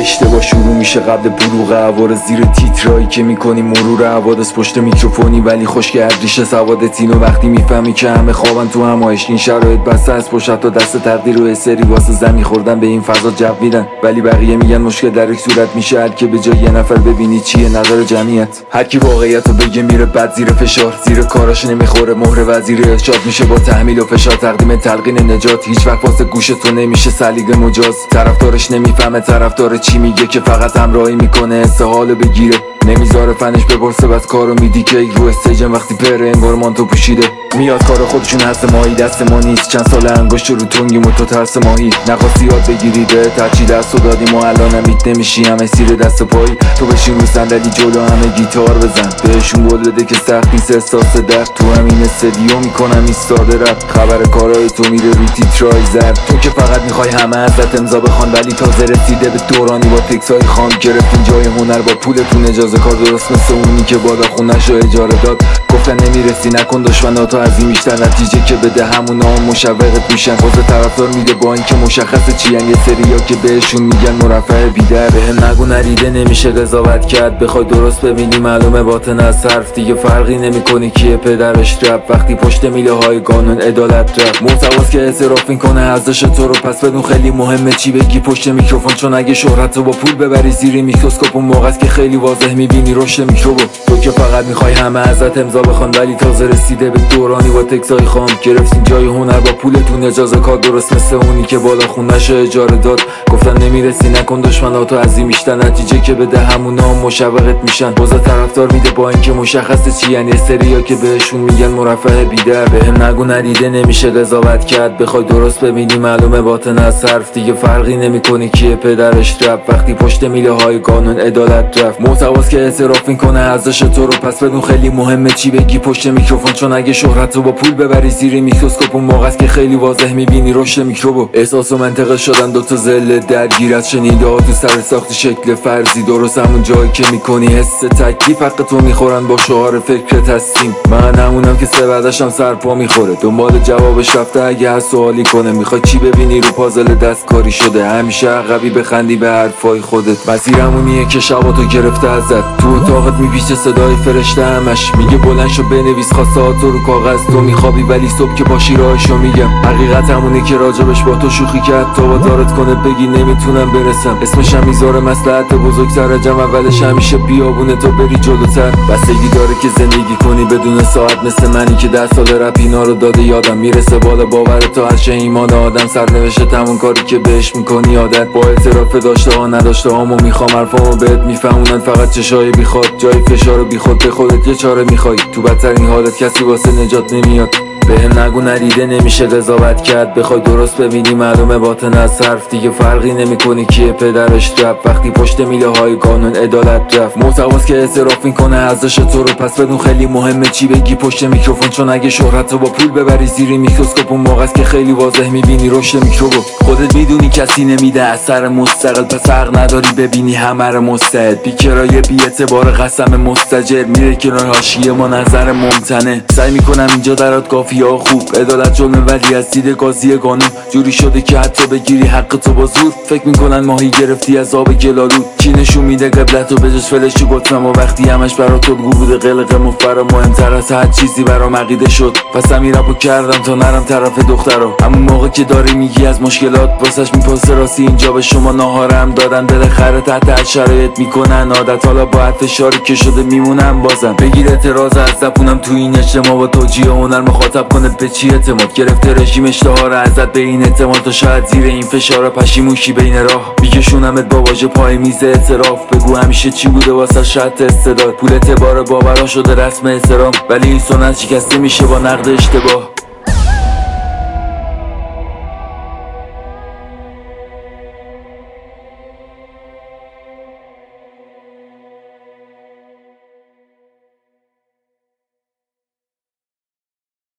اشتباه شروع میشه قبل بلوغ عوارض، زیر تیترایی که میکنی مرور حوادث، پشت میکروفونی ولی خشک از ریشه سوادتین و وقتی میفهمی که همه خوابن تو همایش، این شرایط بسته از پشت تا دست تقدیر و سری واسه زمین خوردن به این فضا جو میدن، ولی بقیه میگن مشکل در یک صورت میشه هر که به جای یه نفر ببینی چیه نظر جمعیت. هر کی واقعیتو بگه میره بعد زیر فشار، زیر کاراش نمیخوره مهر وزیر ارشاد میشه با تحمیل و فشار تقدیم تلقین نجات، هیچ وقت واسه گوش تو نمیشه سلیقه مجاز، طرفدارش نمیفهمه طرفدار چی میگه که فقط همراهی میکنه استحاله بگیره، نمیذاره فنش بپرسه بس کارو میدی که رو استیجم وقتی پره انگار مانتو پوشیده، میاد کار خودشون هست ماهی دست ما نیست، چند سال انگشت رو تنگیم و تو ترس ماهی، نخواستی یاد بگیری به ترچی دستو دادیم و الان میت نمیشی همه سیر دست پایی، تو بشین رو صندلی جلو همه گیتار بزن بهشون قول بده که سخت نیست احساس درد، تو همین استدیو میکنم ایستاده رفت، خبر کارهای تو میره روی تیترای زرد، تو که فقط میخوای همه ازت امضا بخوان ولی تازه رسیده به دورانی با تکسای خام، گرفتین جای هنر با پولتون اجازه کار، درست مثل اونی که بالا خونش رو اجاره داد، گفتن نمیرسی نکن دشمناتو عظیم بیشتر، نتیجه که بده همونا هم مشوقت میشن، خود طرفدار میده با اینکه مشخصه چین، یه سریا که بهشون میگن مرفع بیدر، بهم نگو نریده نمیشه قضاوت کرد، بخوای درست ببینی معلومه باطن از حرف، دیگه فرقی نمیکنه کیه پدرش رفت، وقتی پشت میله های قانون عدالت رفت، محتواست که اعتراف کنه ارزش تو رو، پس بدون خیلی مهمه چی بگی پشت میکروفون، چون اگه شهرت رو با پول ببری زیر میکروسکوپ اون موقعست که خیلی واضح میبینی رشد میکروبو، تو که فقط میخوای همه ازت امضا بخوان ولی تازه رسیده به دورانی با تکسای خام، گرفتین جای هنر با پولتون اجازه کار، درست مثل اونی که بالا خونش رو اجاره داد، گفتن نمیرسی نکن دشمناتو عظیم بیشتر، نتیجه که بده همونا هم مشوقت میشن، بازا طرفدار میده با اینکه مشخصه چی، یعنی سریا که بهشون میگن مرفع بیدر، بهم نگو ندیده نمیشه قضاوت کرد، بخوای درست ببینی معلومه باطن از حرف، دیگه فرقی نمیکنه کیه پدرش رفت، وقتی پشت میله های قانون عدالت رفت، محتواست که اعتراف کنه ارزش تو رو، پس بدون خیلی مهمه چی بگی پشت میکروفون، چون اگه شهرت رو با پول ببری زیر میکروسکوپ اون موقعست که خیلی واضح میبینی رشد میکروبو، احساس و منطقه شدن دوتا ذله درگیر از شنیده ها تو سر ساخت شکل فرضی، درست همون جایی که میکنی حس تکلیف حق تو میخورن با شعار فکرت هستیم، من همونم که سه بعدشم سرپا میخوره، دنبال جوابش رفته اگه هست سوالی کنه، میخوای چی ببینی رو پازل دستکاری شده، همیشه عقبی بخندی به حرفای خودت، مسیر همونیه که شباتو گرفته ازت، تو اتاقت میپیچه صدای فرشته همش میگه بلند شو بنویس خواستهاتو رو کاغذ، تو میخوابی ولی صبح که باشی راهشو میگم، حقیقت همونه که راجبش با تو شوخی کرد تا وادارت کنه بگی نمیتونم برسم، اسمش هم میذاره مصلحت بزرگتر، جمع اولش همیشه بیابونه تو بری جلوتر، بستگی داره که زندگی کنی بدون ساعت، مثل منی که 10 سال رپ اینا رو داده یادم، میرسه بالا باورت تا هرچه ایمان آدم، سرنوشت همون کاری که بهش میکنی عادت، با اعتراف داشته ها نداشته هامو میخوام حرفامو بهت میفهمونن، فقط چشای بیخواد جای فشار بیخود به خودت یه چاره میخوای، تو بدترین حالت کسی واسه نجات نمیاد، بهم نگو ندیده نمیشه قضاوت کرد، بخوای درست ببینی معلومه باطن از حرف، دیگه فرقی نمیکنه کیه پدرش رفت، وقتی پشت میله های قانون عدالت رفت، محتواست که اعتراف کنه ارزش تو رو، پس بدون خیلی مهمه چی بگی پشت میکروفون، چون اگه شهرت رو با پول ببری زیر میکروسکوپ اون موقعست که خیلی واضح میبینی رشد میکروبو، خودت میدونی کسی نمیده اثر مستقل، پس حق نداری ببینی همه رو مستعد، بی کرایه بی اعتبار قسم مستجر، میره کنار حاشیه ما نظر ممتنه، سعی میکنم اینجا درات یا خوب عدالت جلمه ولی از دید قاضی قانون جوری شده که حتی بگیری حق تو با زور، فکر میکنن ماهی گرفتی از آب گلالود، کی نشون میده قبلت و بجش فلشی گفتم، و وقتی همش برا تو بگو بوده قلق مفرا، مهمتر از هر چیزی برام عقیده شد، پس همین رپو کردم تا نرم طرف دخترا، همون موقع که داری میگی از مشکلات واسش میپرسه راستی اینجا به شما ناهارم دادن، بالاخره تحت هر شرایط میکنن عادت، حالا با حد فشاری که شده میمونم بازم، بگیر اعتراض از زبونم تو این اجتماع با توجیه هنر مخاطب کنه به چی اعتماد، گرفته رژیم اشتها رو ازت به این اعتماد، تو شاید زیر این فشار پشیمونشی بین راه، میکشونمت با واژه پای میز اعتراف، بگو همیشه چی بوده واسه شرط استعداد، پول اعتبار باورا شده رسم احترام، ولی این سنت شکسته میشه با نقد اشتباه.